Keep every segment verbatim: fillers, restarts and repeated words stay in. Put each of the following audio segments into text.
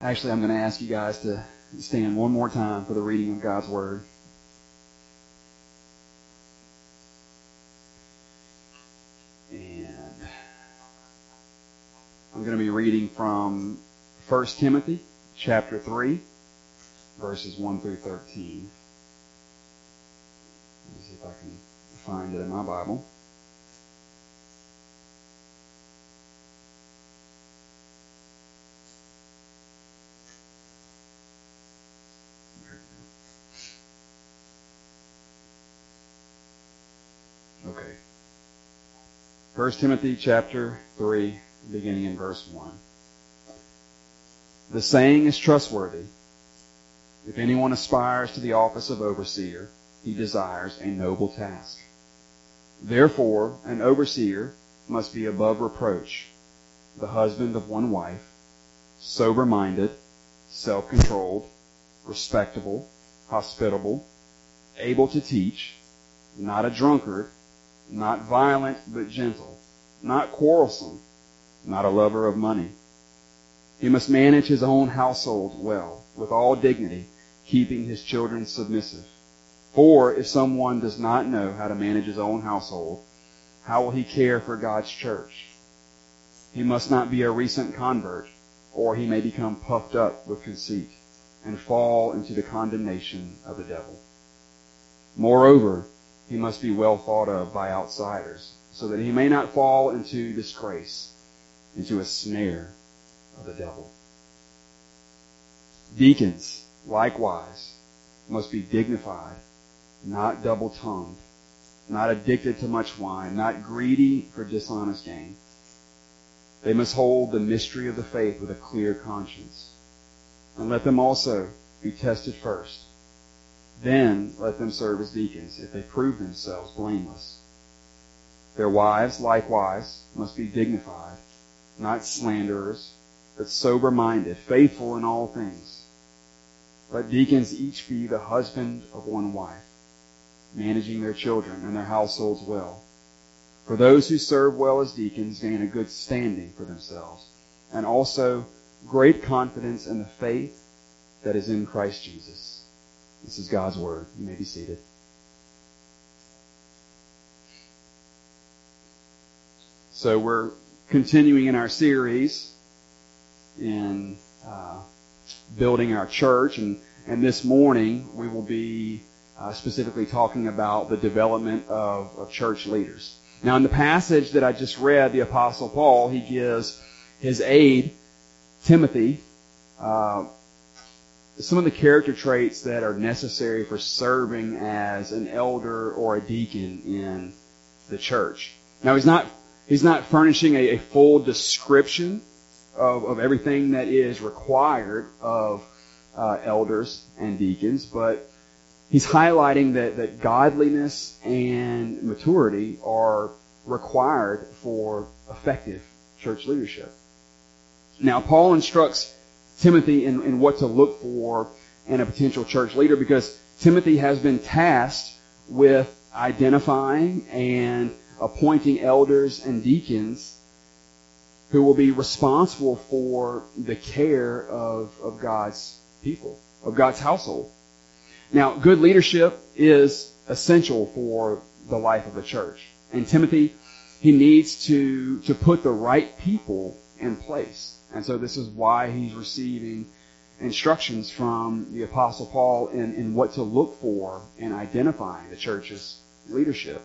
Actually, I'm going to ask you guys to stand one more time for the reading of God's Word. And I'm going to be reading from First Timothy chapter three, verses one through thirteen. Let me see if I can find it in my Bible. Okay. First Timothy chapter three, beginning in verse one. The saying is trustworthy. If anyone aspires to the office of overseer, he desires a noble task. Therefore, an overseer must be above reproach, the husband of one wife, sober-minded, self-controlled, respectable, hospitable, able to teach, not a drunkard, not violent but gentle, not quarrelsome, not a lover of money. He must manage his own household well, with all dignity, keeping his children submissive. For if someone does not know how to manage his own household, how will he care for God's church? He must not be a recent convert, or he may become puffed up with conceit and fall into the condemnation of the devil. Moreover, he must be well thought of by outsiders, so that he may not fall into disgrace, into a snare of the devil. Deacons, likewise, must be dignified, not double-tongued, not addicted to much wine, not greedy for dishonest gain. They must hold the mystery of the faith with a clear conscience. And let them also be tested first. Then let them serve as deacons if they prove themselves blameless. Their wives, likewise, must be dignified, not slanderers, but sober-minded, faithful in all things. Let deacons each be the husband of one wife, managing their children and their households well. For those who serve well as deacons gain a good standing for themselves, and also great confidence in the faith that is in Christ Jesus. This is God's Word. You may be seated. So we're continuing in our series in uh, building our church, and, and this morning we will be uh, specifically talking about the development of, of church leaders. Now, in the passage that I just read, the Apostle Paul, he gives his aide, Timothy, uh, some of the character traits that are necessary for serving as an elder or a deacon in the church. Now, he's not he's not furnishing a, a full description of, of everything that is required of uh, elders and deacons, but he's highlighting that, that godliness and maturity are required for effective church leadership. Now, Paul instructs Timothy in, in what to look for in a potential church leader, because Timothy has been tasked with identifying and appointing elders and deacons who will be responsible for the care of, of God's people, of God's household. Now, good leadership is essential for the life of a church. And Timothy, he needs to, to put the right people in place. And so this is why he's receiving instructions from the Apostle Paul in, in what to look for in identifying the church's leadership.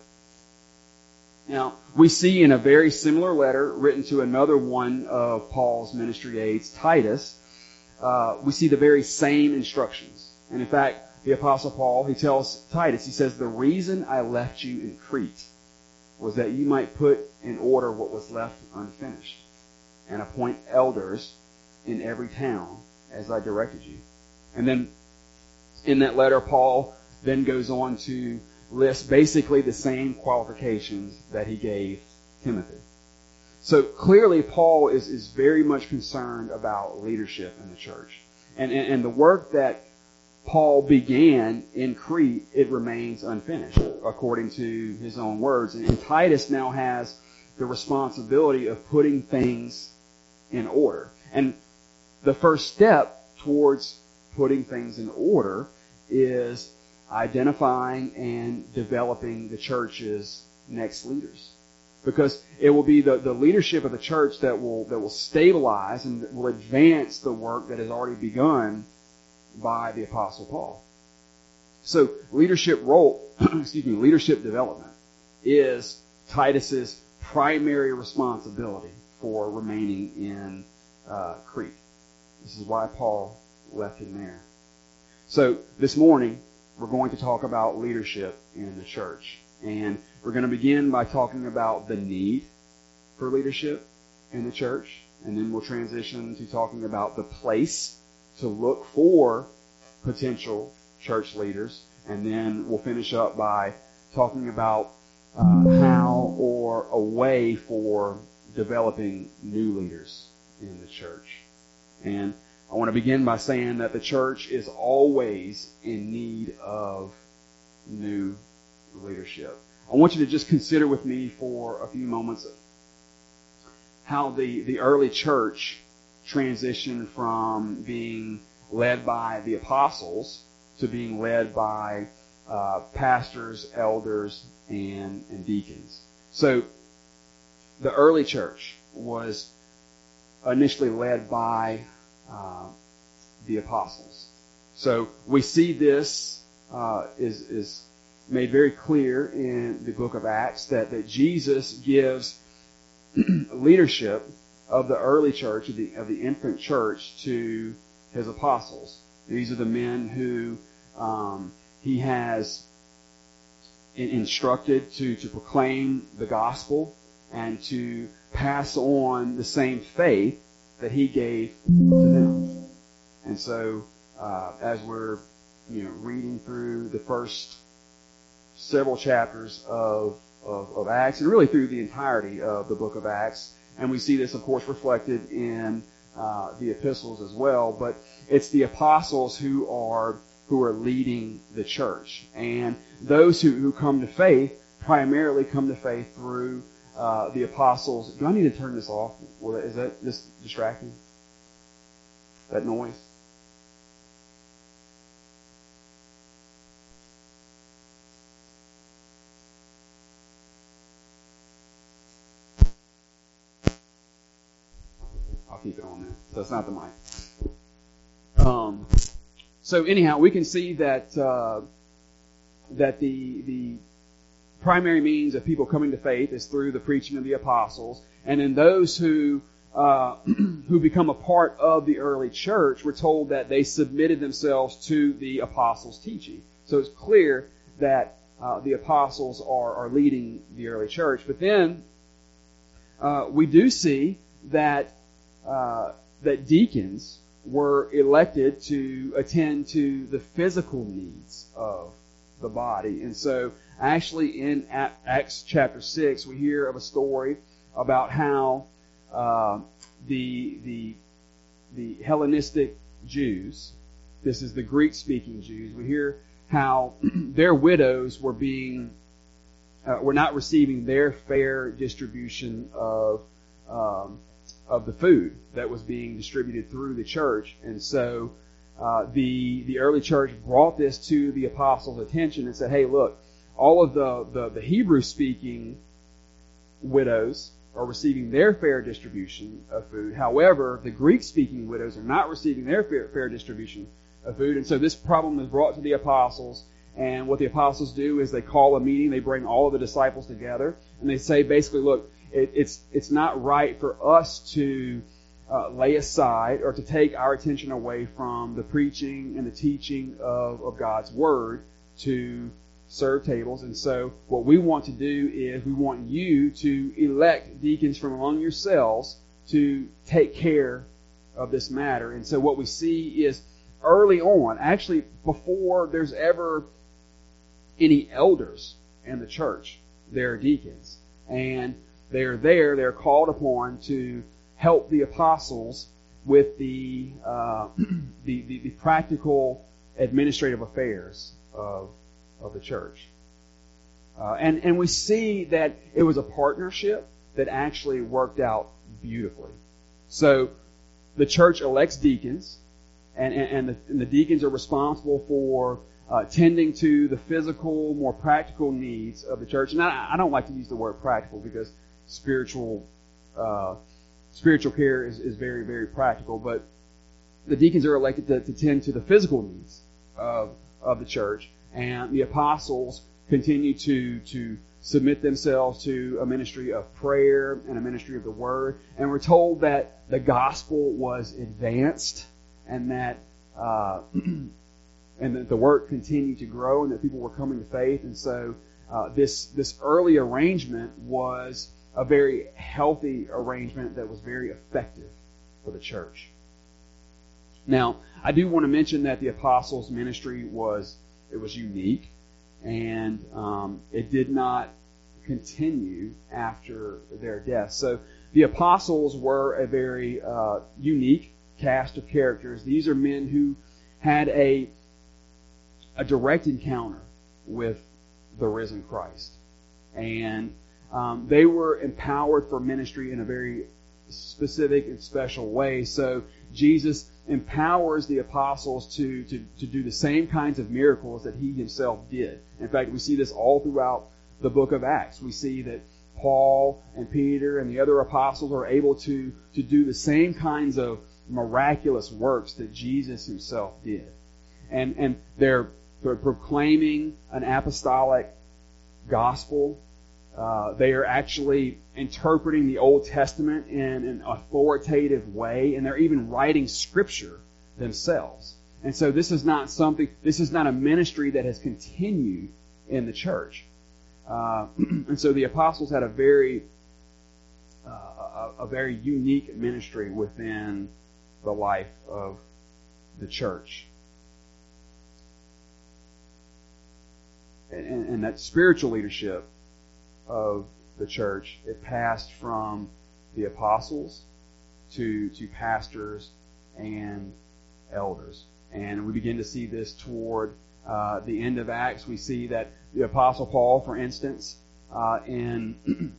Now, we see in a very similar letter written to another one of Paul's ministry aides, Titus, uh, we see the very same instructions. And in fact, the Apostle Paul, he tells Titus, he says, the reason I left you in Crete was that you might put in order what was left unfinished, and appoint elders in every town as I directed you. And then in that letter, Paul then goes on to list basically the same qualifications that he gave Timothy. So clearly Paul is, is very much concerned about leadership in the church. And, and, and the work that Paul began in Crete, it remains unfinished, according to his own words. And, and Titus now has the responsibility of putting things in order. And the first step towards putting things in order is identifying and developing the church's next leaders. Because it will be the, the leadership of the church that will that will stabilize and will advance the work that has already begun by the Apostle Paul. So leadership role, excuse me, leadership development is Titus's primary responsibility for remaining in uh, Crete. This is why Paul left him there. So this morning we're going to talk about leadership in the church. And we're going to begin by talking about the need for leadership in the church. And then we'll transition to talking about the place to look for potential church leaders. And then we'll finish up by talking about uh, how or a way for developing new leaders in the church. And I want to begin by saying that the church is always in need of new leadership. I want you to just consider with me for a few moments how the, the early church transitioned from being led by the apostles to being led by uh, pastors, elders, and, and deacons. So the early church was initially led by uh, the apostles. So we see this uh, is is made very clear in the book of Acts that, that Jesus gives leadership of the early church, of the, of the infant church, to his apostles. These are the men who um, he has in, instructed to, to proclaim the gospel and to pass on the same faith that he gave to them. And so, uh, as we're you know reading through the first several chapters of, of, of Acts, and really through the entirety of the book of Acts. And we see this, of course, reflected in uh, the epistles as well. But it's the apostles who are who are leading the church. And those who, who come to faith primarily come to faith through uh, the apostles. Do I need to turn this off? Well, is that just distracting? That noise? Keep it on there. So it's not the mic. Um, so anyhow, we can see that uh, that the the primary means of people coming to faith is through the preaching of the apostles, and then those who uh, who become a part of the early church, we're told that they submitted themselves to the apostles' teaching. So it's clear that uh, the apostles are are leading the early church. But then uh, we do see that. Uh, that deacons were elected to attend to the physical needs of the body. And so actually in Acts chapter six, we hear of a story about how uh, the, the, the Hellenistic Jews, this is the Greek-speaking Jews, we hear how their widows were being, uh, were not receiving their fair distribution of um, of the food that was being distributed through the church. And so uh, the the early church brought this to the apostles' attention and said, hey, look, all of the, the, the Hebrew-speaking widows are receiving their fair distribution of food. However, the Greek-speaking widows are not receiving their fair, fair distribution of food. And so this problem is brought to the apostles. And what the apostles do is they call a meeting, they bring all of the disciples together, and they say basically, look, It, it's it's not right for us to uh, lay aside or to take our attention away from the preaching and the teaching of, of God's Word to serve tables. And so what we want to do is we want you to elect deacons from among yourselves to take care of this matter. And so what we see is early on, actually before there's ever any elders in the church, there are deacons. And they're there, they're called upon to help the apostles with the, uh, the, the, the practical administrative affairs of, of the church. Uh, and, and we see that it was a partnership that actually worked out beautifully. So, the church elects deacons, and, and, and, the, and the deacons are responsible for uh, tending to the physical, more practical needs of the church. And I, I don't like to use the word practical because spiritual uh, spiritual care is, is very, very practical. But the deacons are elected to, to tend to the physical needs of of the church, and the apostles continue to to submit themselves to a ministry of prayer and a ministry of the word. And we're told that the gospel was advanced, and that uh, and that the work continued to grow, and that people were coming to faith. And so uh, this this early arrangement was a very healthy arrangement that was very effective for the church. Now, I do want to mention that the apostles' ministry was it was unique, and um, it did not continue after their death. So the apostles were a very uh, unique cast of characters. These are men who had a a direct encounter with the risen Christ, and um, they were empowered for ministry in a very specific and special way. So Jesus empowers the apostles to, to, to do the same kinds of miracles that he himself did. In fact, we see this all throughout the book of Acts. We see that Paul and Peter and the other apostles are able to, to do the same kinds of miraculous works that Jesus himself did. And, and they're, they're proclaiming an apostolic gospel. Uh, they are actually interpreting the Old Testament in an authoritative way, and they're even writing Scripture themselves. And so this is not something, this is not a ministry that has continued in the church. Uh, and so the apostles had a very, uh, a, a very unique ministry within the life of the church. And, and, and that spiritual leadership of the church, it passed from the apostles to to pastors and elders. And we begin to see this toward uh, the end of Acts. We see that the Apostle Paul, for instance, uh, in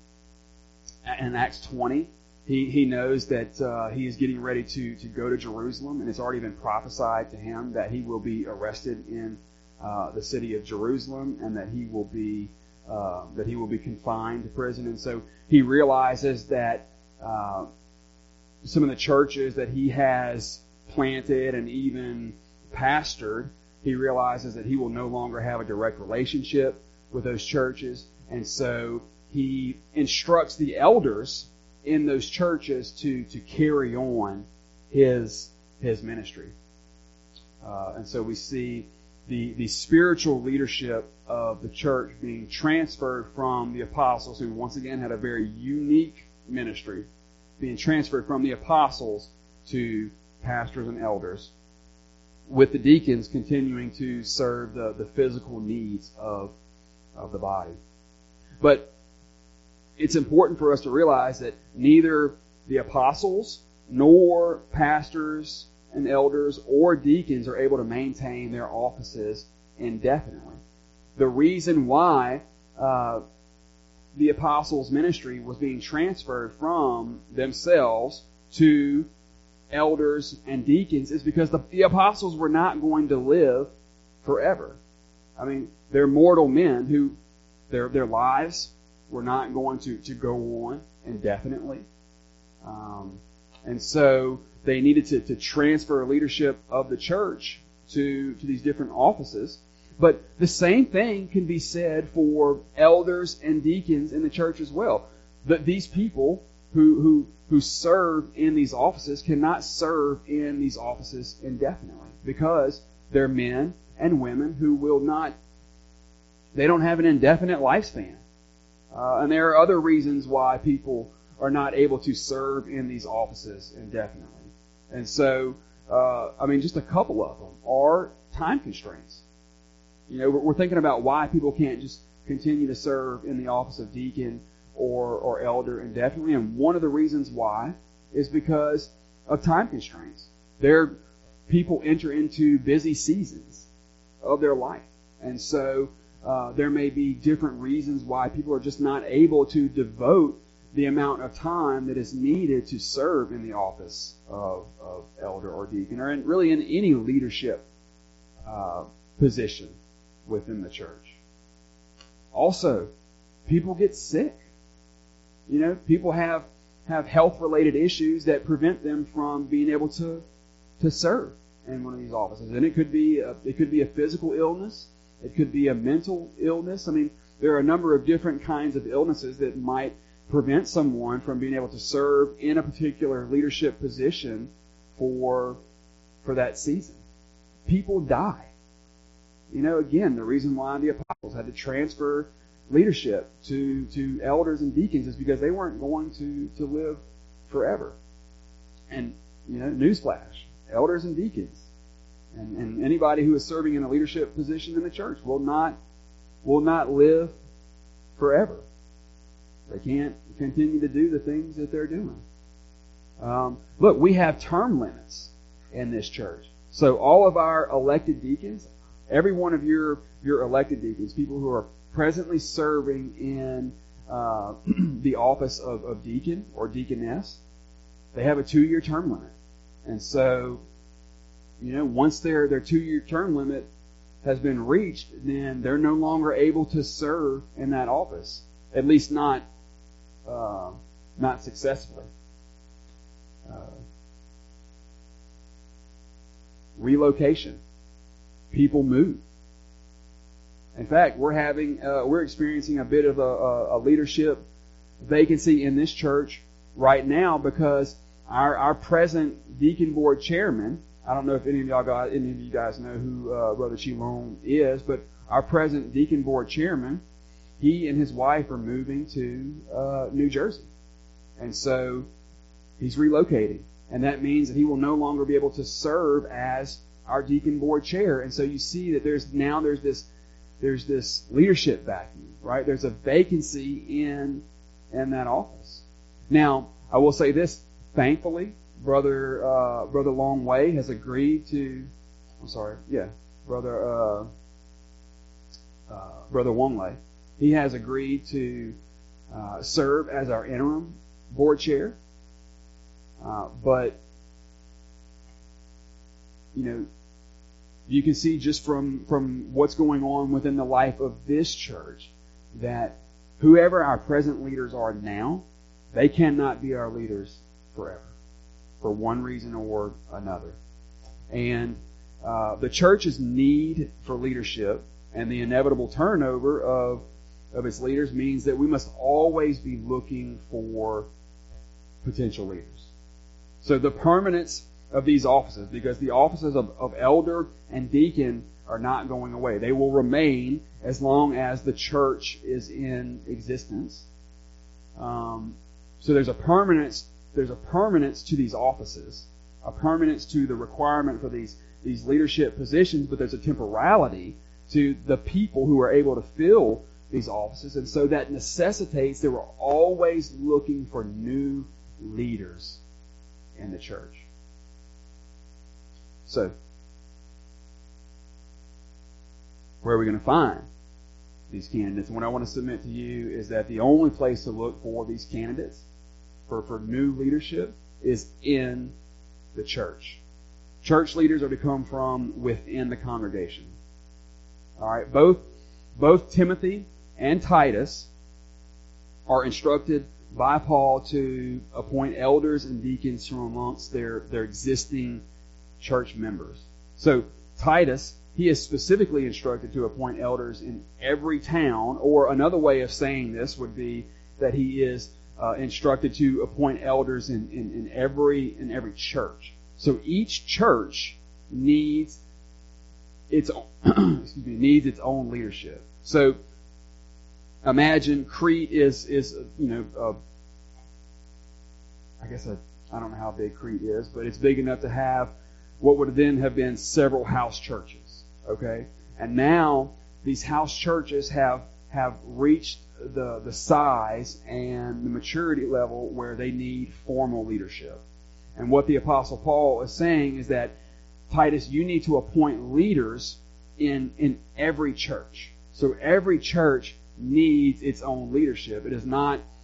in Acts twenty, he, he knows that uh, he is getting ready to, to go to Jerusalem, and it's already been prophesied to him that he will be arrested in uh, the city of Jerusalem, and that he will be Uh, that he will be confined to prison. And so he realizes that uh, some of the churches that he has planted and even pastored, he realizes that he will no longer have a direct relationship with those churches. And so he instructs the elders in those churches to, to carry on his, his ministry. Uh, and so we see the, the spiritual leadership of the church being transferred from the apostles, who once again had a very unique ministry, being transferred from the apostles to pastors and elders, with the deacons continuing to serve the, the physical needs of, of the body. But it's important for us to realize that neither the apostles nor pastors and elders or deacons are able to maintain their offices indefinitely. The reason why uh, the apostles' ministry was being transferred from themselves to elders and deacons is because the, the apostles were not going to live forever. I mean, they're mortal men who their their lives were not going to, to go on indefinitely. Um, and so they needed to, to transfer leadership of the church to, to these different offices. But the same thing can be said for elders and deacons in the church as well. That these people who, who, who serve in these offices cannot serve in these offices indefinitely, because they're men and women who will not, they don't have an indefinite lifespan. Uh, and there are other reasons why people are not able to serve in these offices indefinitely. And so, uh, I mean, just a couple of them are time constraints. You know, we're thinking about why people can't just continue to serve in the office of deacon or, or elder indefinitely. And one of the reasons why is because of time constraints. There, people enter into busy seasons of their life. And so, uh, there may be different reasons why people are just not able to devote the amount of time that is needed to serve in the office of, of elder or deacon, or in, really in any leadership uh, position within the church. Also, people get sick. You know, people have have health-related issues that prevent them from being able to to serve in one of these offices. And it could be a, it could be a physical illness. It could be a mental illness. I mean, there are a number of different kinds of illnesses that might prevent someone from being able to serve in a particular leadership position for for that season. People die. You know, again, the reason why the apostles had to transfer leadership to, to elders and deacons is because they weren't going to, to live forever. And, you know, newsflash, elders and deacons and, and anybody who is serving in a leadership position in the church will not will not live forever. They can't continue to do the things that they're doing. Um, look, we have term limits in this church. So all of our elected deacons, every one of your, your elected deacons, people who are presently serving in uh, the office of, of deacon or deaconess, they have a two-year term limit. And so, you know, once their, their two-year term limit has been reached, then they're no longer able to serve in that office, at least not uh, not successfully. Uh, relocation. People move. In fact, we're having, uh, we're experiencing a bit of a, a, a leadership vacancy in this church right now because our, our present deacon board chairman, I don't know if any of y'all guys, any of you guys know who uh, Brother Chilon is, but our present deacon board chairman, he and his wife are moving to uh, New Jersey, and so he's relocating, and that means that he will no longer be able to serve as our deacon board chair. And so you see that there's now there's this there's this leadership vacuum, right? There's a vacancy in in that office. Now, I will say this: thankfully, brother uh, brother Longway has agreed to. I'm sorry, yeah, brother uh, uh, brother Wongley. He has agreed to uh, serve as our interim board chair. Uh, but you know, you can see just from from what's going on within the life of this church that whoever our present leaders are now, they cannot be our leaders forever, for one reason or another. And uh, the church's need for leadership and the inevitable turnover of of its leaders means that we must always be looking for potential leaders. So the permanence of these offices, because the offices of, of elder and deacon are not going away. They will remain as long as the church is in existence. Um, so there's a permanence. There's a permanence to these offices, a permanence to the requirement for these these leadership positions, but there's a temporality to the people who are able to fill these offices, and so that necessitates that we're always looking for new leaders in the church. So, where are we going to find these candidates? And what I want to submit to you is that the only place to look for these candidates for, for new leadership is in the church. Church leaders are to come from within the congregation. All right, both both Timothy and Titus are instructed by Paul to appoint elders and deacons from amongst their, their existing church members. So Titus, he is specifically instructed to appoint elders in every town, or another way of saying this would be that he is uh, instructed to appoint elders in, in, in every in every church. So each church needs its own, excuse me, needs its own leadership. So imagine Crete is is you know uh, I guess a, I don't know how big Crete is, but it's big enough to have what would then have been several house churches. Okay, and now these house churches have have reached the the size and the maturity level where they need formal leadership. And what the Apostle Paul is saying is that, Titus, you need to appoint leaders in in every church. So every church needs its own leadership. It is not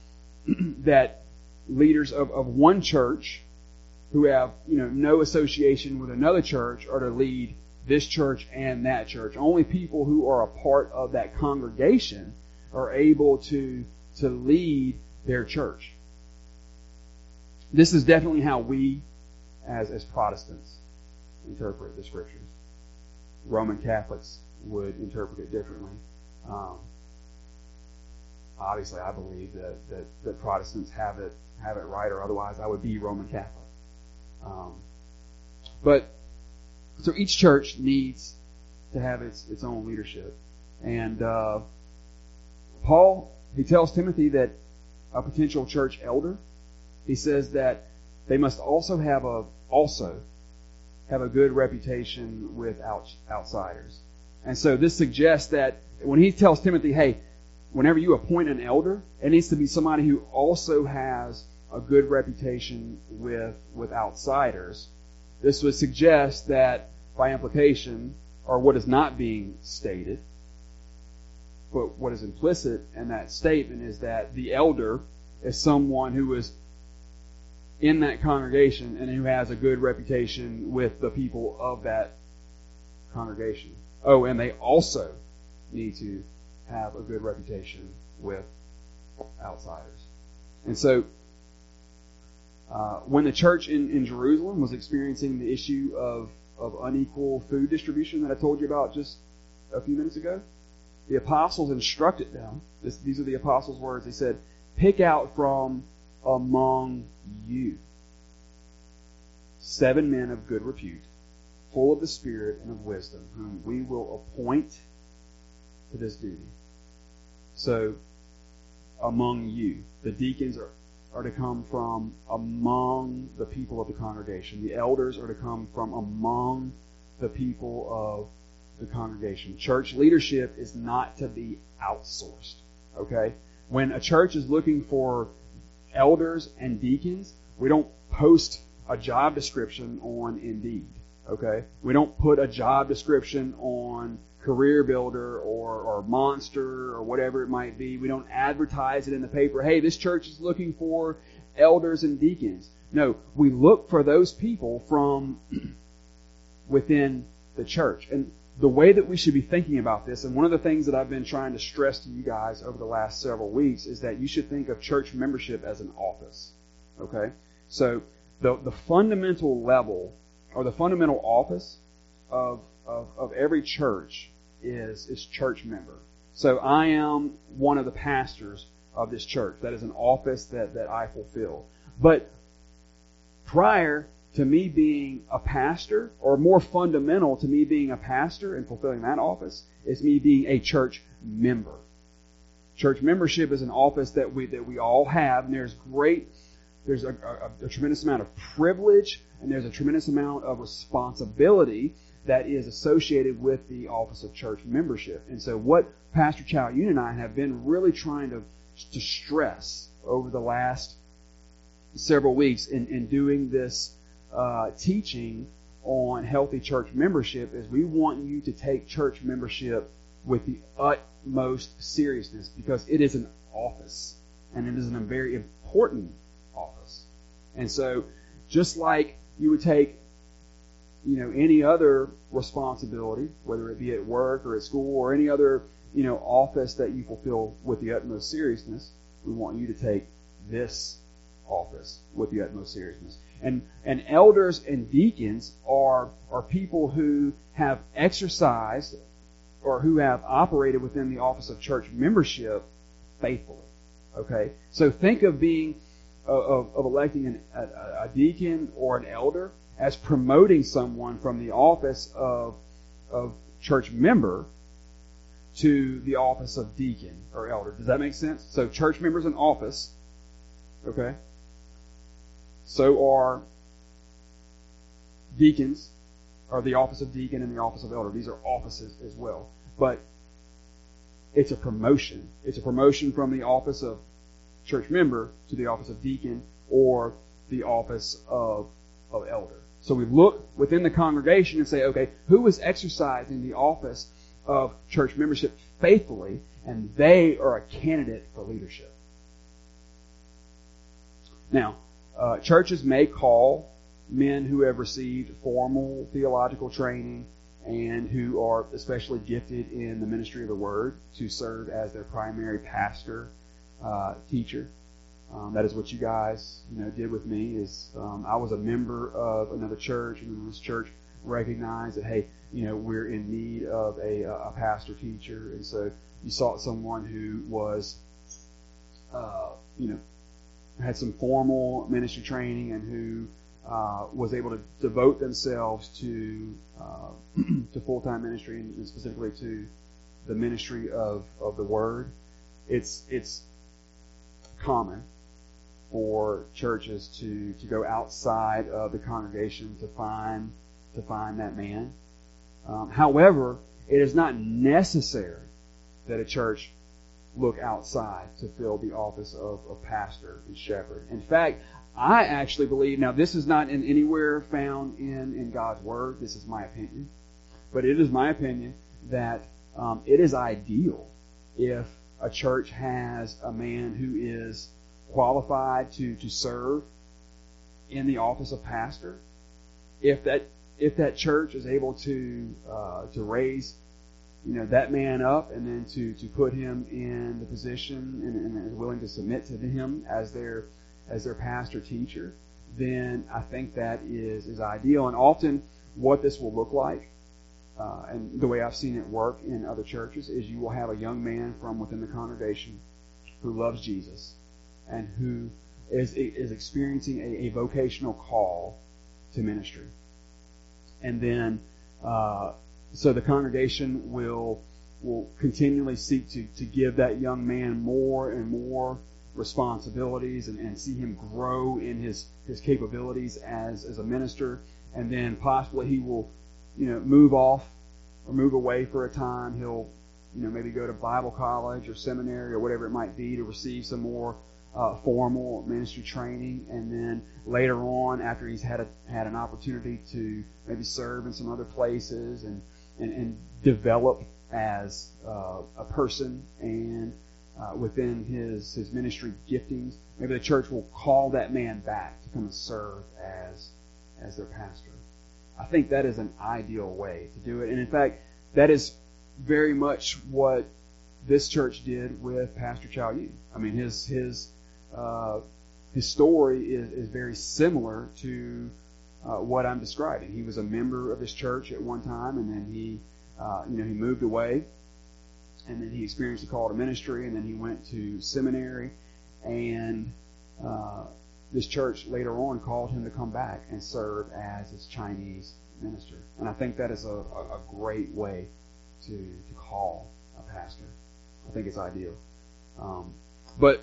that leaders of, of one church who have, you know, no association with another church are to lead this church and that church. Only people who are a part of that congregation are able to, to lead their church. This is definitely how we, as, as Protestants, interpret the Scriptures. Roman Catholics would interpret it differently. Um, obviously, I believe that, that, that Protestants have it have it right, or otherwise I would be Roman Catholic. Um, but so each church needs to have its its own leadership, and uh, Paul he tells Timothy that a potential church elder, he says that they must also have a also have a good reputation with out, outsiders. And so this suggests that when he tells Timothy, hey, whenever you appoint an elder, it needs to be somebody who also has a good reputation with with outsiders. This would suggest that by implication, or what is not being stated, but what is implicit in that statement is that the elder is someone who is in that congregation and who has a good reputation with the people of that congregation. Oh, and they also need to have a good reputation with outsiders. And so, uh, when the church in, in Jerusalem was experiencing the issue of, of unequal food distribution that I told you about just a few minutes ago, the apostles instructed them, this, these are the apostles' words, they said, pick out from among you seven men of good repute, full of the Spirit and of wisdom, whom we will appoint to this duty. So, among you, the deacons are, are to come from among the people of the congregation. The elders are to come from among the people of the congregation. Church leadership is not to be outsourced. Okay? When a church is looking for elders and deacons, we don't post a job description on Indeed. Okay? We don't put a job description on Career Builder or, or Monster or whatever it might be. We don't advertise it in the paper. Hey, this church is looking for elders and deacons. No, we look for those people from within the church. And the way that we should be thinking about this, and one of the things that I've been trying to stress to you guys over the last several weeks, is that you should think of church membership as an office. Okay? So the the fundamental level, or the fundamental office of of, of every church is is church member. So I am one of the pastors of this church. That is an office that, that I fulfill. But prior to me being a pastor, or more fundamental to me being a pastor and fulfilling that office, is me being a church member. Church membership is an office that we that we all have, and there's great, there's a, a, a tremendous amount of privilege, and there's a tremendous amount of responsibility that is associated with the office of church membership. And so what Pastor Chow Yun and I have been really trying to, to stress over the last several weeks in, in doing this uh, teaching on healthy church membership is we want you to take church membership with the utmost seriousness, because it is an office, and it is a very important office. And so just like you would take you know, any other responsibility, whether it be at work or at school or any other, you know, office that you fulfill with the utmost seriousness, we want you to take this office with the utmost seriousness. And and elders and deacons are are people who have exercised or who have operated within the office of church membership faithfully. Okay? So think of being, of, of electing an, a, a deacon or an elder as promoting someone from the office of of church member to the office of deacon or elder. Does that make sense? So church member's an office, okay? So are deacons, or the office of deacon and the office of elder. These are offices as well. But it's a promotion. It's a promotion from the office of church member to the office of deacon or the office of, of elder. So we look within the congregation and say, okay, who is exercising the office of church membership faithfully, and they are a candidate for leadership. Now, uh, churches may call men who have received formal theological training and who are especially gifted in the ministry of the Word to serve as their primary pastor, uh, teacher. Um, that is what you guys, you know, did with me. Is um, I was a member of another church, and this church recognized that, hey, you know, we're in need of a, a pastor teacher, and so you sought someone who was, uh, you know, had some formal ministry training and who uh, was able to devote themselves to uh, to full-time ministry and specifically to the ministry of, of the Word. It's it's common for churches to, to go outside of the congregation to find to find that man. Um, however, it is not necessary that a church look outside to fill the office of, of pastor and shepherd. In fact, I actually believe, now this is not in anywhere found in, in God's Word, this is my opinion, but it is my opinion that um, it is ideal if a church has a man who is qualified to, to serve in the office of pastor. If that if that church is able to uh, to raise you know that man up and then to, to put him in the position and, and is willing to submit to him as their as their pastor teacher, then I think that is is ideal. And often what this will look like, uh, and the way I've seen it work in other churches, is you will have a young man from within the congregation who loves Jesus and who is is experiencing a, a vocational call to ministry. And then, uh, so the congregation will will continually seek to, to give that young man more and more responsibilities and, and see him grow in his, his capabilities as, as a minister. And then possibly he will, you know, move off or move away for a time. He'll, you know, maybe go to Bible college or seminary or whatever it might be to receive some more Uh, formal ministry training, and then later on, after he's had a, had an opportunity to maybe serve in some other places and and, and develop as uh, a person and uh, within his his ministry giftings, maybe the church will call that man back to come and serve as as their pastor. I think that is an ideal way to do it, and in fact, that is very much what this church did with Pastor Chow Yu. I mean, his his Uh, his story is, is very similar to uh, what I'm describing. He was a member of this church at one time, and then he, uh, you know, he moved away, and then he experienced a call to ministry, and then he went to seminary, and uh, this church later on called him to come back and serve as its Chinese minister. And I think that is a, a, a great way to to call a pastor. I think it's ideal, um, but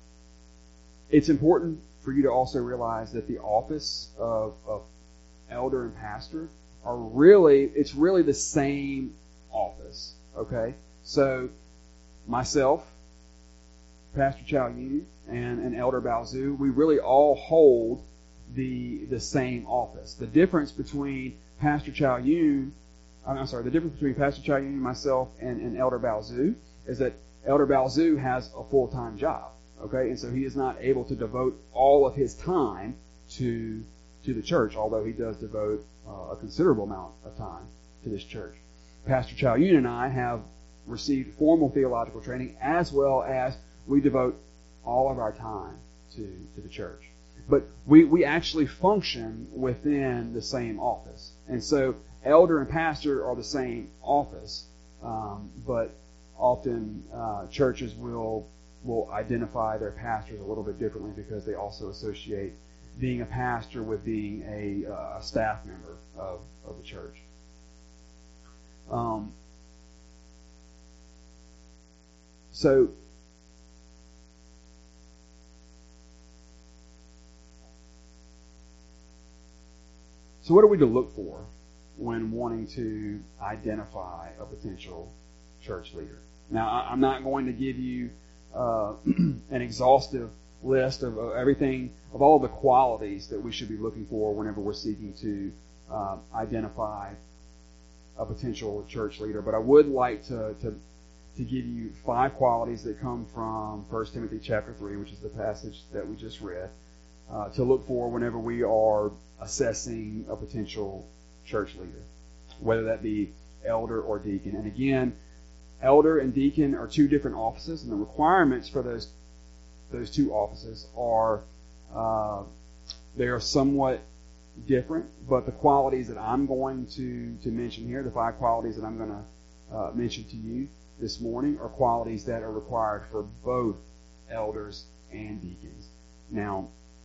it's important for you to also realize that the office of, of elder and pastor are really, it's really the same office, okay? So, myself, Pastor Chow Yu, and, and Elder Bao Zhu, we really all hold the the same office. The difference between Pastor Chow Yu, I'm sorry, the difference between Pastor Chow Yu, myself, and, and Elder Bao Zhu is that Elder Bao Zhu has a full-time job. Okay, and so he is not able to devote all of his time to to the church, although he does devote uh, a considerable amount of time to this church. Pastor Chow Yun and I have received formal theological training, as well as we devote all of our time to, to the church. But we, we actually function within the same office. And so elder and pastor are the same office, um, but often uh, churches will will identify their pastors a little bit differently because they also associate being a pastor with being a, uh, a staff member of, of the church. Um, so, so what are we to look for when wanting to identify a potential church leader? Now, I'm not going to give you Uh, an exhaustive list of, of everything, of all the qualities that we should be looking for whenever we're seeking to uh, identify a potential church leader. But I would like to, to to give you five qualities that come from First Timothy chapter three, which is the passage that we just read. uh, to look for whenever we are assessing a potential church leader, whether that be elder or deacon. And again, elder and deacon are two different offices, and the requirements for those those two offices are uh, they are somewhat different, but the qualities that I'm going to, to mention here, the five qualities that I'm going to uh, mention to you this morning, are qualities that are required for both elders and deacons. Now,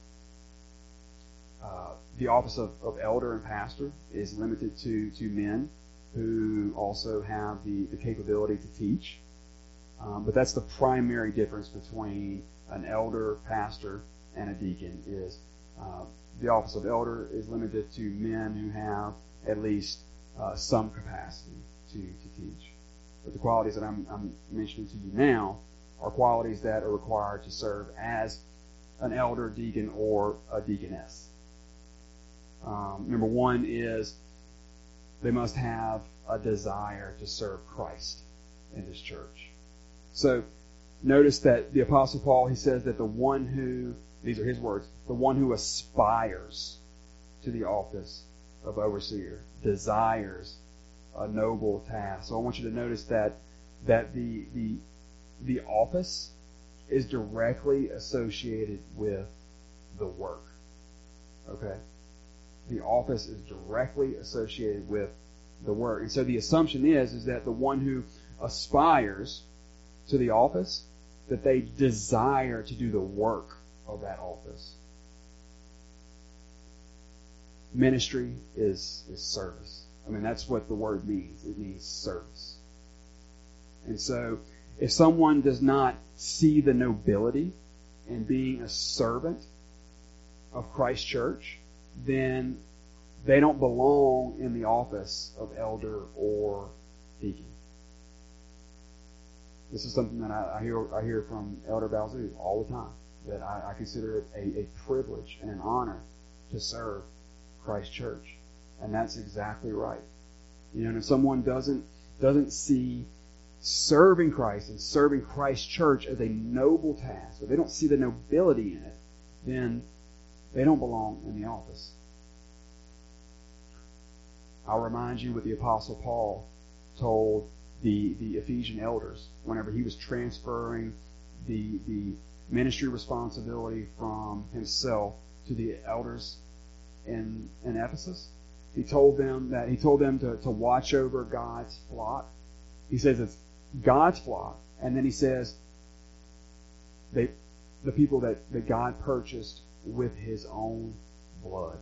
uh, the office of, of elder and pastor is limited to, to men who also have the, the capability to teach. Um, but that's the primary difference between an elder, pastor, and a deacon is uh, the office of elder is limited to men who have at least uh, some capacity to, to teach. But the qualities that I'm, I'm mentioning to you now are qualities that are required to serve as an elder, deacon, or a deaconess. Um, number one is they must have a desire to serve Christ in this church. So notice that the Apostle Paul, he says that the one who, these are his words, the one who aspires to the office of overseer desires a noble task. So I want you to notice that that the the the office is directly associated with the work. Okay? The office is directly associated with the work. And so the assumption is, is that the one who aspires to the office, that they desire to do the work of that office. Ministry is, is service. I mean, that's what the word means. It means service. And so, if someone does not see the nobility in being a servant of Christ Church, then they don't belong in the office of elder or deacon. This is something that I, I hear I hear from Elder Balzu all the time, that I, I consider it a, a privilege and an honor to serve Christ Church. And that's exactly right. You know, and if someone doesn't doesn't see serving Christ and serving Christ Church as a noble task, or they don't see the nobility in it, then they don't belong in the office. I'll remind you what the Apostle Paul told the, the Ephesian elders whenever he was transferring the, the ministry responsibility from himself to the elders in, in Ephesus. He told them that he told them to, to watch over God's flock. He says it's God's flock, and then he says they the people that, that God purchased with his own blood.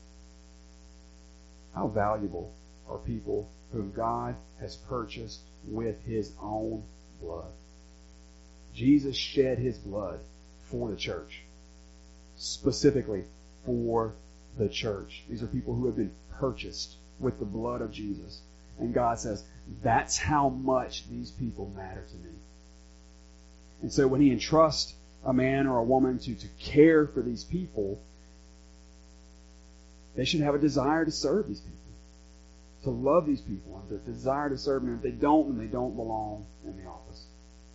How valuable are people whom God has purchased with his own blood? Jesus shed his blood for the church. Specifically for the church. These are people who have been purchased with the blood of Jesus. And God says, that's how much these people matter to me. And so when he entrusts a man or a woman to, to care for these people, they should have a desire to serve these people, to love these people, and to desire to serve them. If they don't, then they don't belong in the office.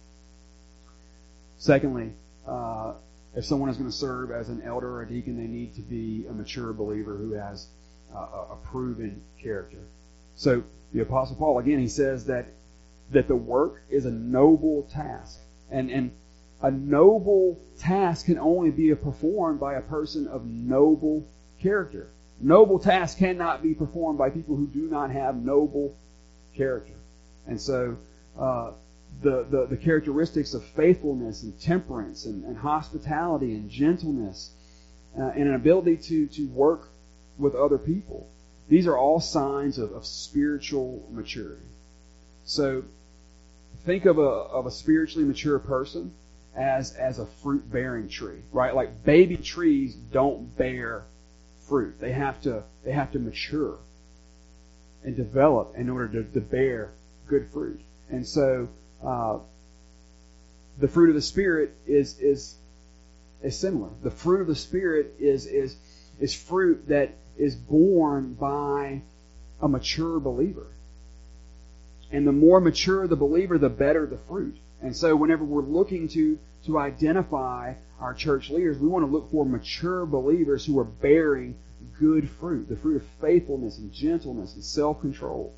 Secondly, uh, if someone is going to serve as an elder or a deacon, they need to be a mature believer who has uh, a proven character. So the Apostle Paul, again, he says that that the work is a noble task. And, and a noble task can only be performed by a person of noble character. Noble tasks cannot be performed by people who do not have noble character. And so uh, the, the, the characteristics of faithfulness and temperance and, and hospitality and gentleness uh, and an ability to, to work with other people, these are all signs of, of spiritual maturity. So think of a of a spiritually mature person as as a fruit-bearing tree, right? Like baby trees don't bear fruit. They have to they have to mature and develop in order to, to bear good fruit. And so uh, the fruit of the Spirit is is is similar. The fruit of the Spirit is is is fruit that is born by a mature believer. And the more mature the believer, the better the fruit. And so whenever we're looking to, to identify our church leaders, we want to look for mature believers who are bearing good fruit, the fruit of faithfulness and gentleness and self-control.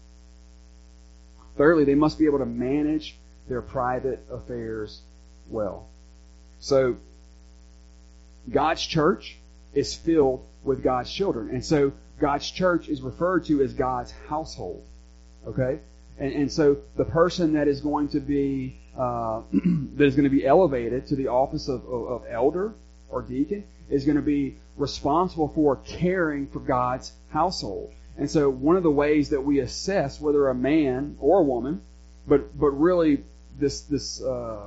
Thirdly, they must be able to manage their private affairs well. So, God's church is filled with God's children. And so, God's church is referred to as God's household. Okay? And, and so, the person that is going to be, uh, that is going to be elevated to the office of, of, of elder or deacon is going to be responsible for caring for God's household. And so one of the ways that we assess whether a man or a woman, but but really this this uh,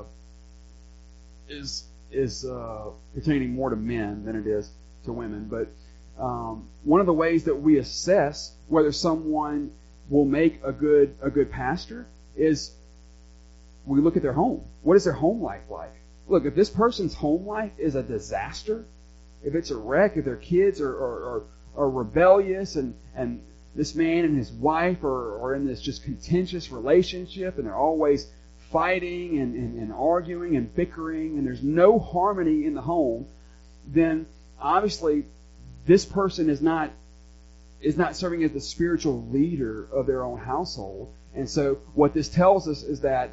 is is uh, pertaining more to men than it is to women. But um, one of the ways that we assess whether someone will make a good a good pastor is we look at their home. What is their home life like? Look, if this person's home life is a disaster, if it's a wreck, if their kids are are, are, are rebellious and, and this man and his wife are, are in this just contentious relationship and they're always fighting and, and, and arguing and bickering and there's no harmony in the home, then obviously this person is not is not serving as the spiritual leader of their own household. And so what this tells us is that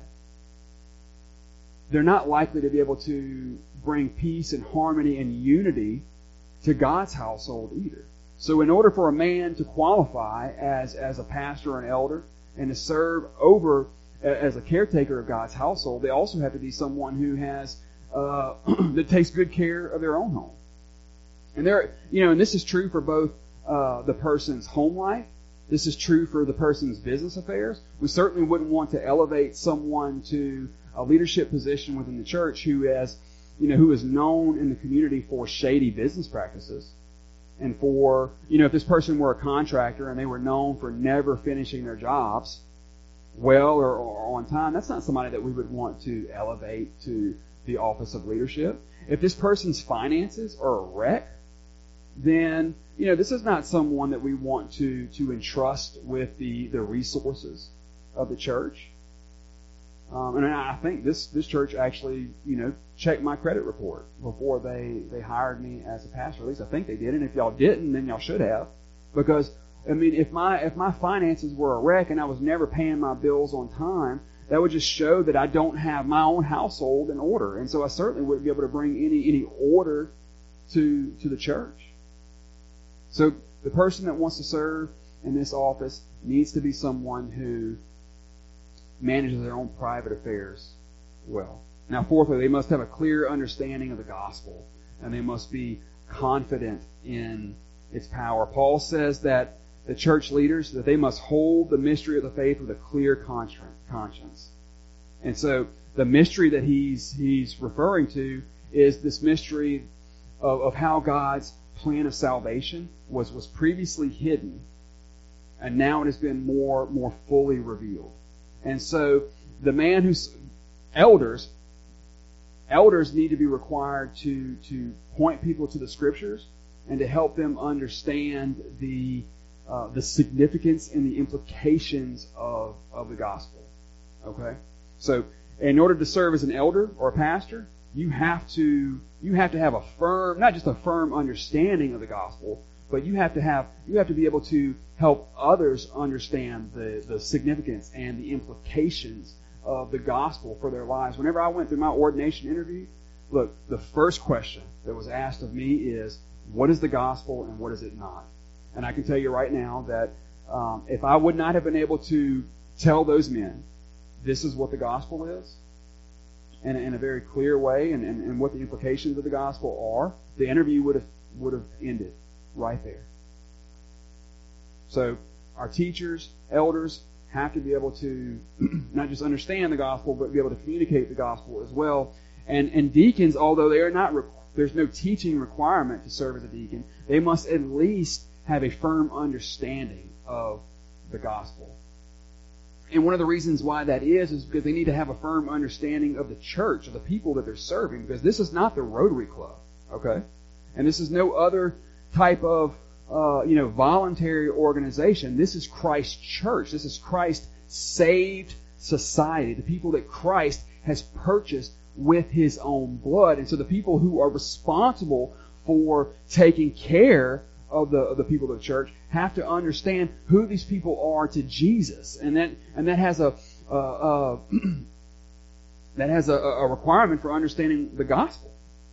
they're not likely to be able to bring peace and harmony and unity to God's household either. So in order for a man to qualify as, as a pastor or an elder and to serve over as a caretaker of God's household, they also have to be someone who has uh, that takes good care of their own home. And there, you know, and this is true for both uh, the person's home life. This is true for the person's business affairs. We certainly wouldn't want to elevate someone to a leadership position within the church who has, you know, who is known in the community for shady business practices. And for, you know, if this person were a contractor and they were known for never finishing their jobs well or, or on time, that's not somebody that we would want to elevate to the office of leadership. If this person's finances are a wreck, then, you know, this is not someone that we want to, to entrust with the, the resources of the church. Um, and I think this, this church actually, you know, checked my credit report before they, they hired me as a pastor. At least I think they did. And if y'all didn't, then y'all should have. Because, I mean, if my, if my finances were a wreck and I was never paying my bills on time, that would just show that I don't have my own household in order. And so I certainly wouldn't be able to bring any, any order to, to the church. So the person that wants to serve in this office needs to be someone who manages their own private affairs well. Now, fourthly, they must have a clear understanding of the gospel, and they must be confident in its power. Paul says that the church leaders, that they must hold the mystery of the faith with a clear conscience. And so the mystery that he's he's referring to is this mystery of, of how God's plan of salvation was, was previously hidden, and now it has been more more fully revealed. And so the man who's elders, elders need to be required to, to point people to the scriptures and to help them understand the uh, the significance and the implications of, of the gospel. Okay? So in order to serve as an elder or a pastor, you have to you have to have a firm, not just a firm understanding of the gospel, but you have to have you have to be able to help others understand the, the significance and the implications of the gospel for their lives. Whenever I went through my ordination interview, look, the first question that was asked of me is, what is the gospel and what is it not? And I can tell you right now that um, if I would not have been able to tell those men, this is what the gospel is, in, in a very clear way, and, and, and what the implications of the gospel are, the interview would have would have ended right there. So our teachers, elders, have to be able to not just understand the gospel, but be able to communicate the gospel as well. And and deacons, although they are not, there's no teaching requirement to serve as a deacon, they must at least have a firm understanding of the gospel. And one of the reasons why that is, is because they need to have a firm understanding of the church, of the people that they're serving, because this is not the Rotary Club, okay? And this is no other type of uh, you know, voluntary organization. This is Christ's church. This is Christ's saved society, the people that Christ has purchased with His own blood. And so the people who are responsible for taking care of the of the people of the church have to understand who these people are to Jesus, and that and that has a uh, uh, that has a, a requirement for understanding the gospel.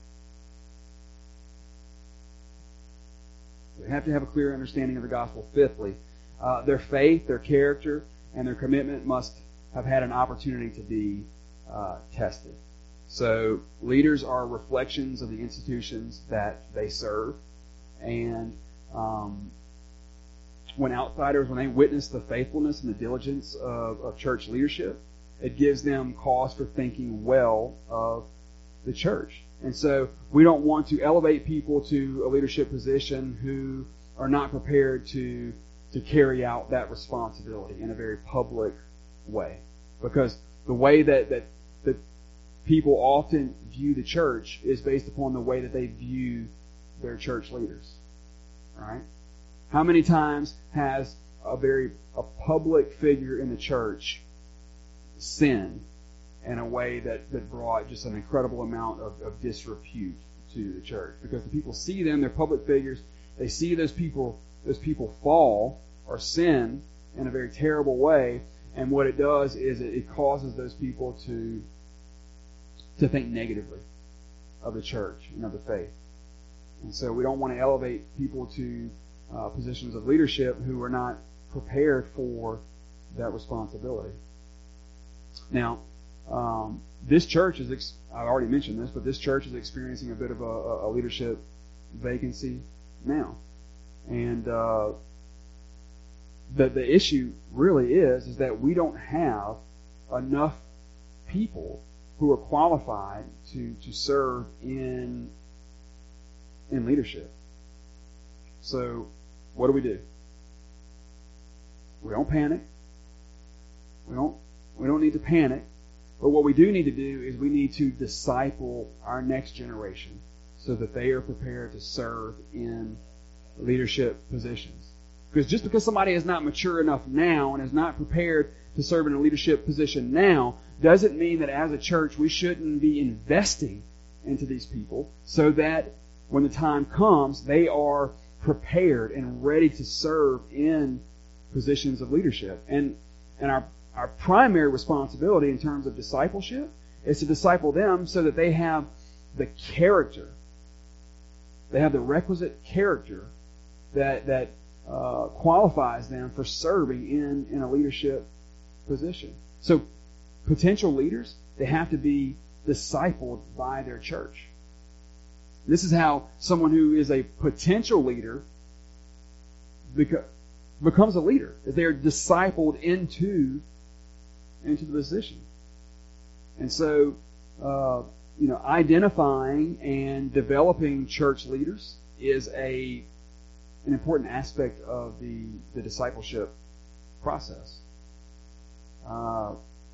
They have to have a clear understanding of the gospel. Fifthly, uh, their faith, their character, and their commitment must have had an opportunity to be uh, tested. So leaders are reflections of the institutions that they serve, and um, when outsiders, when they witness the faithfulness and the diligence of, of church leadership, it gives them cause for thinking well of the church. And so we don't want to elevate people to a leadership position who are not prepared to to carry out that responsibility in a very public way. Because the way that, that, that people often view the church is based upon the way that they view their church leaders. Right? How many times has a very a public figure in the church sinned in a way that, that brought just an incredible amount of, of disrepute to the church? Because the people see them, they're public figures, they see those people those people fall or sin in a very terrible way, and what it does is it, it causes those people to to think negatively of the church and of the faith. And so we don't want to elevate people to uh, positions of leadership who are not prepared for that responsibility. Now, um, this church is, ex- I already mentioned this, but this church is experiencing a bit of a, a leadership vacancy now. And uh, the the issue really is, is that we don't have enough people who are qualified to, to serve in in leadership. So, what do we do? We don't panic. We don't we don't need to panic. But what we do need to do is we need to disciple our next generation so that they are prepared to serve in leadership positions. Because just because somebody is not mature enough now and is not prepared to serve in a leadership position now doesn't mean that as a church we shouldn't be investing into these people so that when the time comes they are prepared and ready to serve in positions of leadership. And and our our primary responsibility in terms of discipleship is to disciple them so that they have the character, they have the requisite character that that uh, qualifies them for serving in, in a leadership position. So potential leaders, they have to be discipled by their church. This is how someone who is a potential leader beca- becomes a leader. That they're discipled into, into the position. And so, uh, you know, identifying and developing church leaders is a an important aspect of the, the discipleship process. Uh,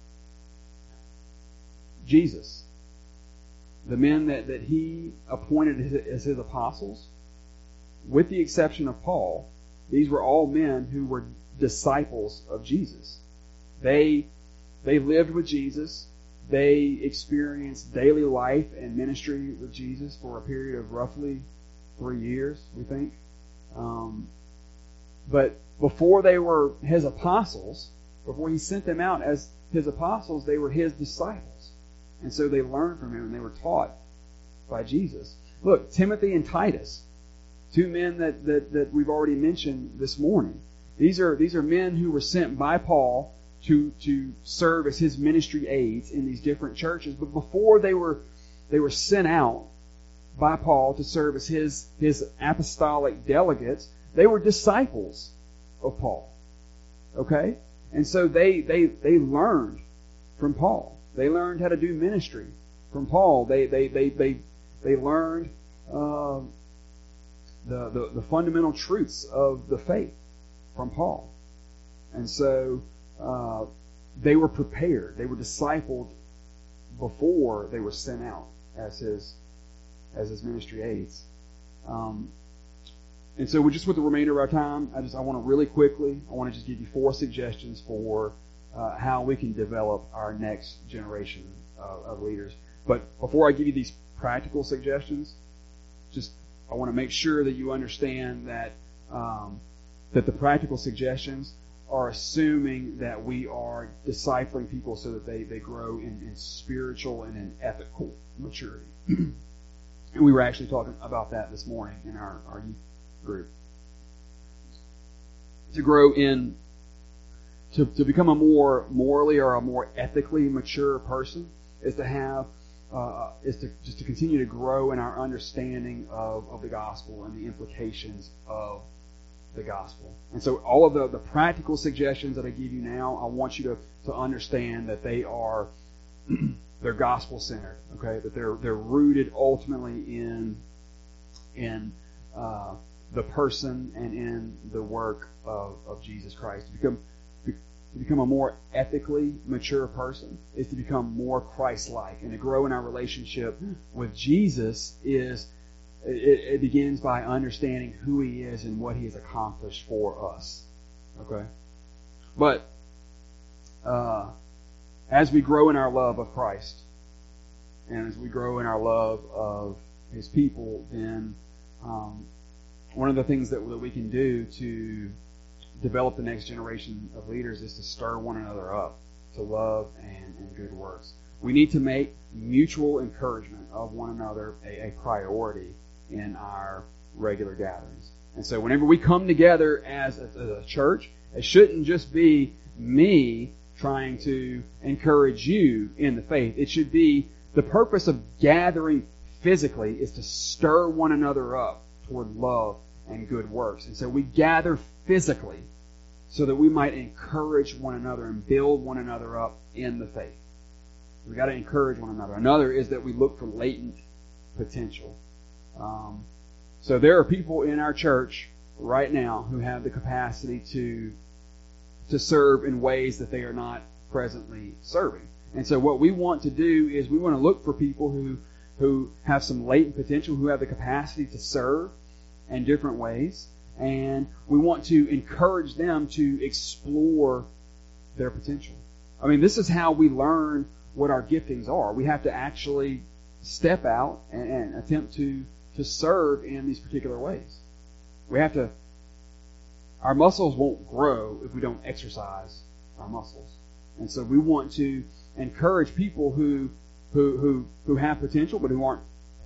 Jesus, the men that, that he appointed as his apostles, with the exception of Paul, these were all men who were disciples of Jesus. They they lived with Jesus. They experienced daily life and ministry with Jesus for a period of roughly three years, we think. Um, but before they were his apostles, before he sent them out as his apostles, they were his disciples. And so they learned from him and they were taught by Jesus. Look, Timothy and Titus, two men that, that, that we've already mentioned this morning. These are these are men who were sent by Paul to to serve as his ministry aides in these different churches. But before they were they were sent out by Paul to serve as his his apostolic delegates, they were disciples of Paul. Okay? And so they they they learned from Paul. They learned how to do ministry from Paul. They they they they they learned uh, the, the the fundamental truths of the faith from Paul. And so uh, they were prepared. They were discipled before they were sent out as his as his ministry aides. Um, And so, just with the remainder of our time, I just I want to really quickly, I want to just give you four suggestions for uh, how we can develop our next generation of, of leaders. But before I give you these practical suggestions, just I want to make sure that you understand that um, that the practical suggestions are assuming that we are discipling people so that they, they grow in, in spiritual and in ethical maturity. And we were actually talking about that this morning in our, our youth group. To grow in, to, to become a more morally or a more ethically mature person is to have, uh, is to just to continue to grow in our understanding of, of the gospel and the implications of the gospel. And so all of the, the practical suggestions that I give you now, I want you to, to understand that they are, they're gospel centered, okay? That they're, they're rooted ultimately in, in, uh, the person and in the work of, of Jesus Christ. To become, to become a more ethically mature person is to become more Christ-like. And to grow in our relationship with Jesus is, it, it begins by understanding who He is and what He has accomplished for us. Okay? But, uh, as we grow in our love of Christ, and as we grow in our love of His people, then, um, one of the things that, that we can do to develop the next generation of leaders is to stir one another up to love and, and good works. We need to make mutual encouragement of one another a, a priority in our regular gatherings. And so whenever we come together as a, as a church, it shouldn't just be me trying to encourage you in the faith. It should be the purpose of gathering physically is to stir one another up toward love and good works. And so we gather physically so that we might encourage one another and build one another up in the faith. We got to encourage one another. Another is that we look for latent potential. Um, so there are people in our church right now who have the capacity to to serve in ways that they are not presently serving. And so what we want to do is we want to look for people who who have some latent potential, who have the capacity to serve in different ways, and we want to encourage them to explore their potential. I mean, this is how we learn what our giftings are. We have to actually step out and, and attempt to, to serve in these particular ways. We have to, our muscles won't grow if we don't exercise our muscles. And so we want to encourage people who, who, who, who have potential but who aren't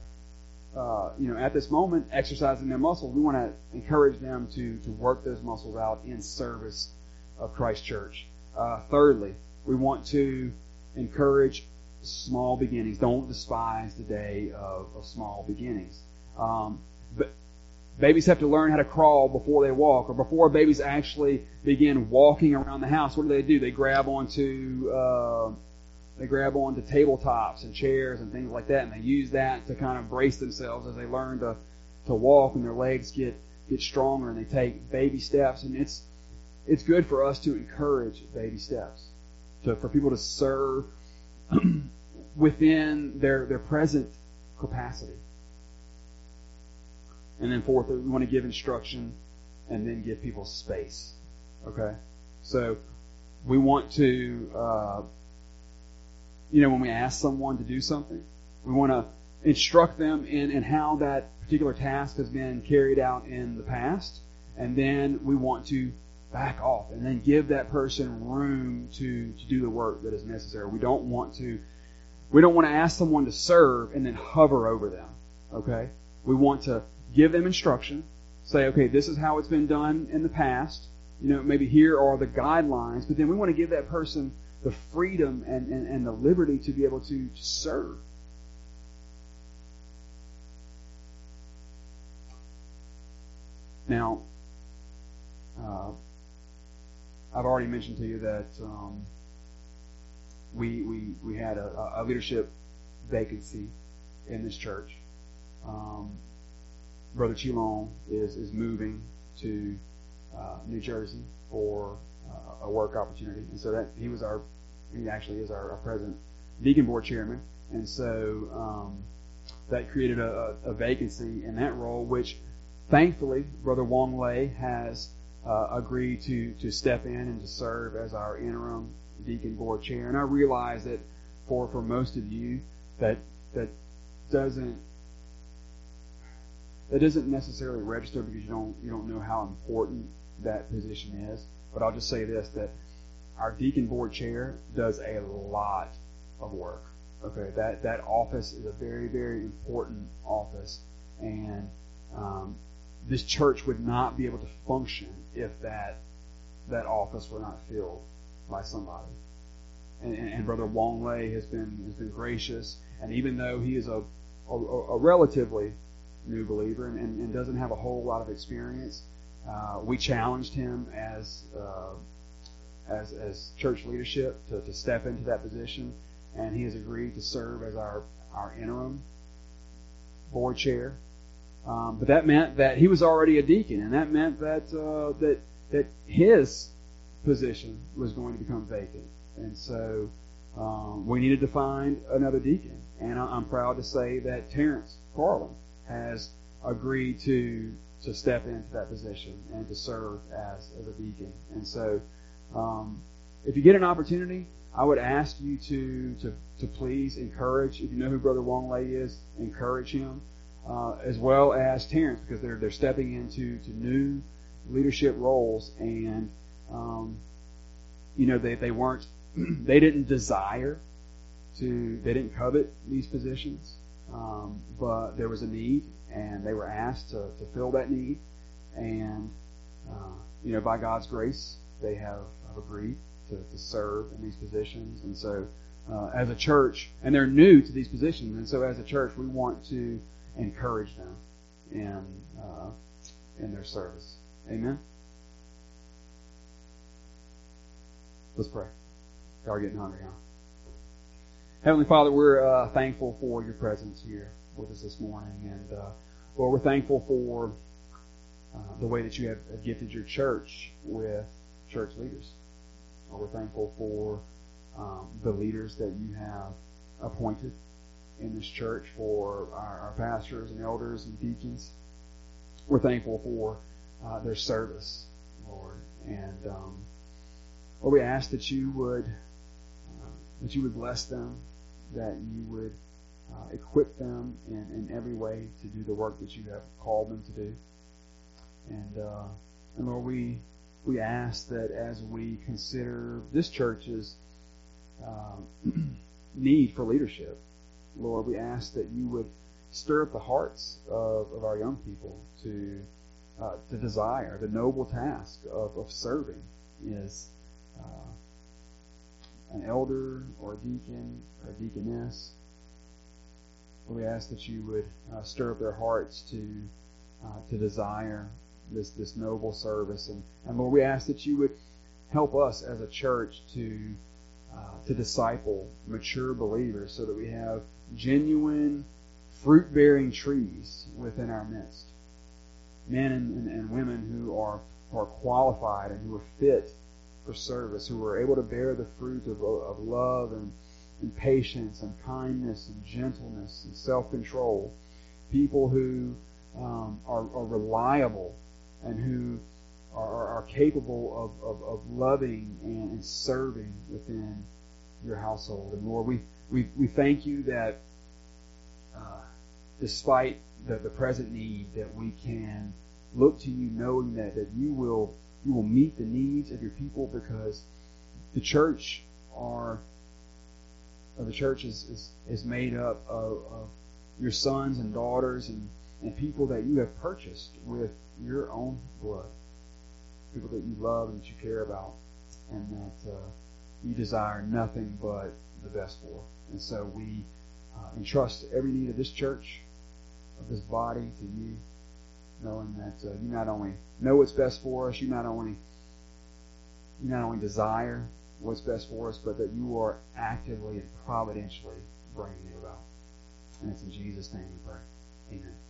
Uh, you know, at this moment, exercising their muscles. We want to encourage them to, to work those muscles out in service of Christ Church. Uh, thirdly, we want to encourage small beginnings. Don't despise the day of, of small beginnings. Um, but babies have to learn how to crawl before they walk, or before babies actually begin walking around the house. What do they do? They grab onto uh, They grab onto tabletops and chairs and things like that, and they use that to kind of brace themselves as they learn to, to walk, and their legs get, get stronger, and they take baby steps. And it's it's good for us to encourage baby steps, to for people to serve within their, their present capacity. And then fourthly, we want to give instruction and then give people space. Okay? So we want to... Uh, You know, when we ask someone to do something, we want to instruct them in, in how that particular task has been carried out in the past. And then we want to back off and then give that person room to, to do the work that is necessary. We don't want to, we don't want to ask someone to serve and then hover over them. Okay? We want to give them instruction, say, okay, this is how it's been done in the past. You know, maybe here are the guidelines, but then we want to give that person the freedom and, and, and the liberty to be able to, to serve. Now, uh, I've already mentioned to you that um, we, we we had a, a leadership vacancy in this church. Um, Brother Chilon is, is moving to uh, New Jersey for Uh, a work opportunity, and so that he was our, he actually is our, our present deacon board chairman, and so um, that created a, a vacancy in that role, which thankfully, Brother Wong Lei has uh, agreed to, to step in and to serve as our interim deacon board chair. And I realize that for, for most of you, that that doesn't that doesn't necessarily register because you don't you don't know how important that position is. But I'll just say this, that our deacon board chair does a lot of work. Okay, that, that office is a very, very important office, and um, this church would not be able to function if that that office were not filled by somebody. And, and, and Brother Wong Lei has been has been gracious, and even though he is a a, a relatively new believer and, and, and doesn't have a whole lot of experience, uh, we challenged him as uh, as as church leadership to, to step into that position. And he has agreed to serve as our, our interim board chair. Um, but that meant that he was already a deacon, and that meant that uh, that that his position was going to become vacant. And so um, we needed to find another deacon. And I'm proud to say that Terrence Carlin has agreed to to step into that position and to serve as, as a deacon. And so um, if you get an opportunity, I would ask you to, to, to please encourage, if you know who Brother Wong Lei is, encourage him, uh, as well as Terrence, because they're they're stepping into to new leadership roles, and um, you know they they weren't they didn't desire to they didn't covet these positions, um, but there was a need, and they were asked to, to fill that need, and uh, you know by God's grace they have, have agreed To, to serve in these positions. And so uh, as a church, and they're new to these positions, and so as a church we want to encourage them in uh, in their service. Amen? Let's pray. Y'all are getting hungry, huh? Heavenly Father, we're uh, thankful for your presence here with us this morning, and uh, Lord, we're thankful for uh, the way that you have gifted your church with church leaders. We're thankful for um, the leaders that you have appointed in this church, for our, our pastors and elders and deacons. We're thankful for uh, their service, Lord. And um, Lord, we ask that you would uh, that you would bless them, that you would uh, equip them in, in every way to do the work that you have called them to do. And uh, and Lord, we. We ask that as we consider this church's uh, need for leadership, Lord, we ask that you would stir up the hearts of, of our young people to uh, to desire the noble task of, of serving is uh, an elder or a deacon or a deaconess. Lord, we ask that you would uh, stir up their hearts to uh, to desire this this noble service, and, and Lord, we ask that you would help us as a church to uh, to disciple mature believers so that we have genuine fruit-bearing trees within our midst, men and, and, and women who are who are qualified and who are fit for service, who are able to bear the fruit of, of love and, and patience and kindness and gentleness and self-control, people who um, are, are reliable and who are, are capable of, of, of loving and, and serving within your household. And Lord, we, we, we thank you that uh, despite the, the present need, that we can look to you knowing that, that you will you will meet the needs of your people, because the church are or the church is, is, is made up of, of your sons and daughters and, and people that you have purchased with your own blood, people that you love and that you care about, and that uh, you desire nothing but the best for. And so we uh, entrust every need of this church, of this body, to you, knowing that uh, you not only know what's best for us, you not only you not only desire what's best for us, but that you are actively and providentially bringing it about. And it's in Jesus' name we pray. Amen.